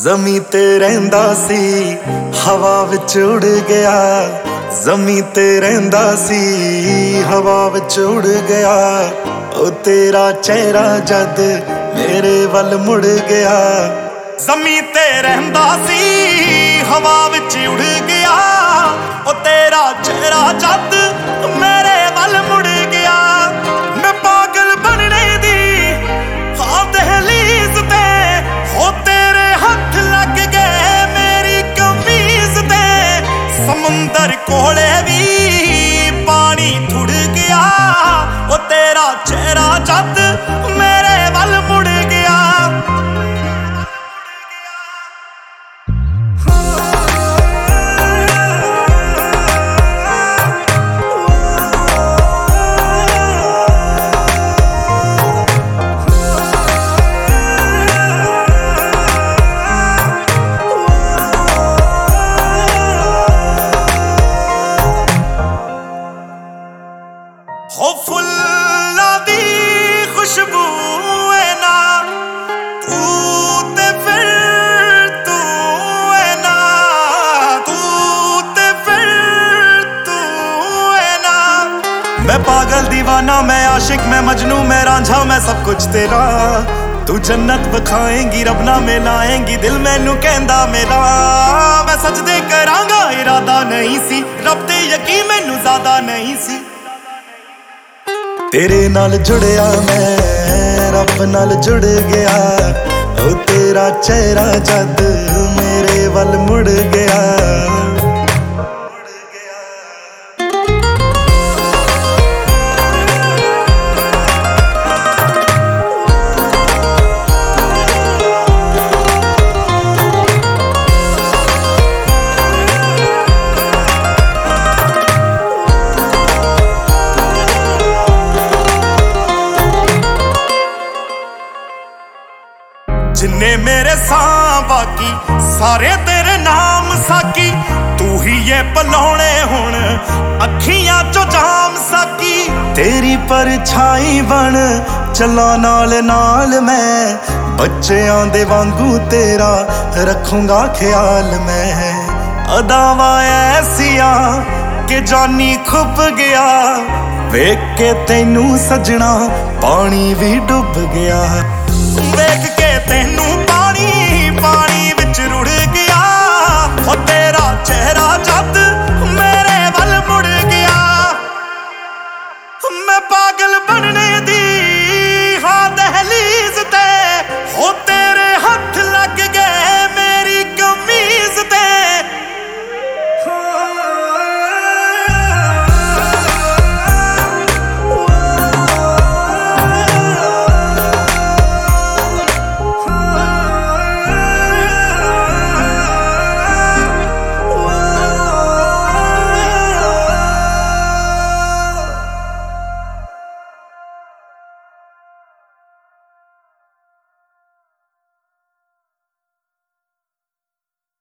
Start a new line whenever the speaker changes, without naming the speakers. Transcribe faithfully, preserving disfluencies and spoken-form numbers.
ਜ਼ਮੀਂ ਤੇ ਰਹਿੰਦਾ ਸੀ ਹਵਾ ਵਿੱਚ ਉੜ ਗਿਆ, ਜ਼ਮੀਂ ਤੇ ਰਹਿੰਦਾ ਸੀ ਹਵਾ ਵਿੱਚ ਉੜ ਗਿਆ। ਉਹ ਤੇਰਾ ਚਿਹਰਾ ਜਦ ਮੇਰੇ ਵੱਲ ਮੁੜ ਗਿਆ, ਜ਼ਮੀਂ ਤੇ ਰਹਿੰਦਾ ਸੀ ਹਵਾ ਵਿੱਚ ਉੜ ਗਿਆ। ਉਹ ਤੇਰਾ ਚਿਹਰਾ ਜਦ ਮੇਰੇ ਵੱਲ ਮੁੜ ਗਿਆ। ਮੈਂ ਪਾਗਲ ਬਣਨੇ ਦੀ ਹਾਂ ਦਹਲੀਜ਼ ਤੇ, ਹੋ ਤੇਰੇ ਹੱਥ ਲੱਗ ਗਏ ਮੇਰੀ ਕਮੀਜ਼ ਤੇ। ਸਮੁੰਦਰ ਕੋਲੇ ਵੀ ਪਾਣੀ ਥੁੜ ਗਿਆ। ਉਹ ਤੇਰਾ ਚਿਹਰਾ ਜਦ ਮੇਰੇ ਵੱਲ ਮੁੜ ਗਿਆ। हो फुल्लां दी खुशबू है ना, तू ते फिर तू है ना, तू ते फिर तू है ना। मैं पागल दीवाना, मैं आशिक, मैं मजनू, मैं रांझा, मैं सब कुछ तेरा। तू जन्नत बखाएंगी, रब ना मिलाएंगी, दिल मैनू कहंदा मेरा। मैं सजदे करांगा, इरादा नहीं सी, रब ते यकीन मैनू ज़्यादा नहीं सी। तेरे नाल जुड़िया मैं रब नाल जुड़ गया। ओ तेरा चेहरा जद मेरे वल मुड़ गया। जिन्ने मेरे सां बाकी सारे तेरे नाम साकी। तू ही ये पलौने हुण अखियां चो जाम साकी। तेरी परछाई बन चला नाल नाल मैं, बच्चों दे वांगू तेरा रखूंगा ख्याल मैं। अदावां ऐसियां कि जानी खुब गया, वेख के तैनू सजना पानी भी डुब गया। वेख के तैनू